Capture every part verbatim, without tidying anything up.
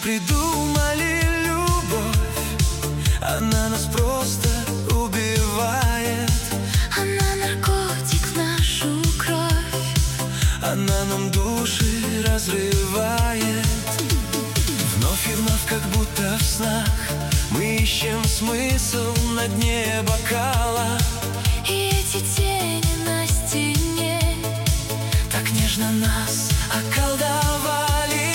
придумали любовь? Она нас просто убивает. Она наркотик в нашу кровь. Она нам души разрывает. Вновь и вновь, как будто в снах, мы ищем смысл на дне бокала. И эти тени на стене так нежно нас околдовали.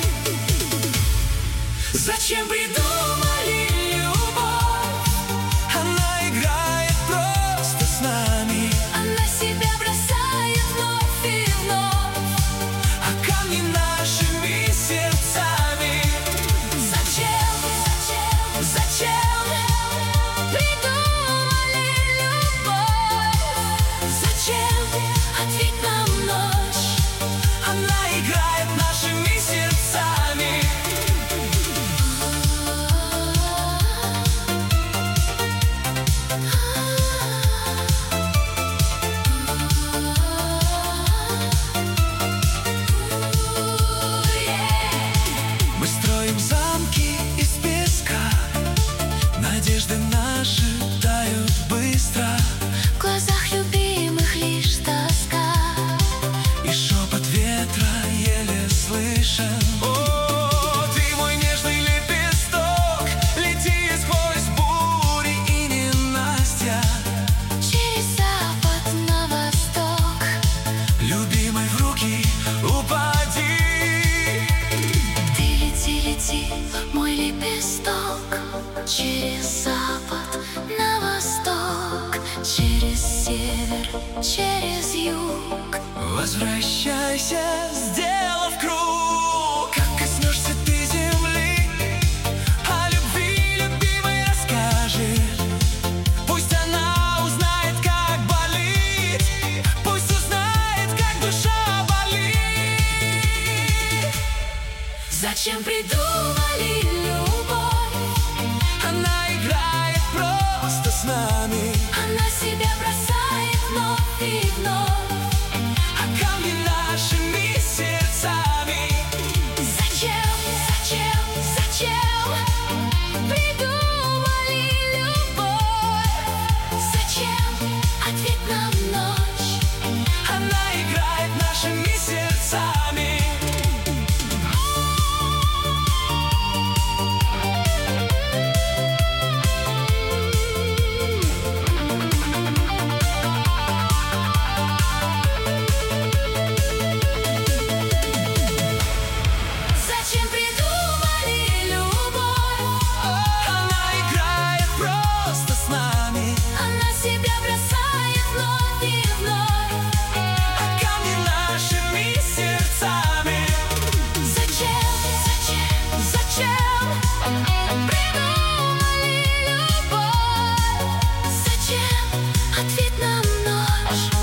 Зачем придумали любовь? Она играет просто с нами. Она себя бросает вновь и вновь, а камни нашими сердцами. Зачем, зачем, зачем придумали любовь? Зачем? Ответь нам ночь. Она играет нашими сердцами. Мы строим замки из песка, надежды наши тают быстро. В глазах любимых лишь тоска, и шепот ветра еле слышен. О, ты мой нежный лепесток, лети сквозь бури и ненастья. через запад на восток, Любимой в руки упади. ты лети, лети, мой лепесток, через запад на восток, через север, через юг. Возвращайся, сделав круг. Как коснешься ты земли, о любви любимой расскажешь. Пусть она узнает, как болит, пусть узнает, как душа болит. Зачем придумали любовь? Она играет просто с нами. Она себя бросает вновь и вновь, а камни нашими сердцами. Зачем, зачем, зачем придумали любовь? Зачем? Ответь нам ночь. Она играет нашими сердцами. Зачем придумали любовь? Она играет просто с нами. Она себя бросает вновь и вновь, а камни нашими сердцами. Зачем, зачем, зачем придумали любовь? Зачем? Ответь нам ночь.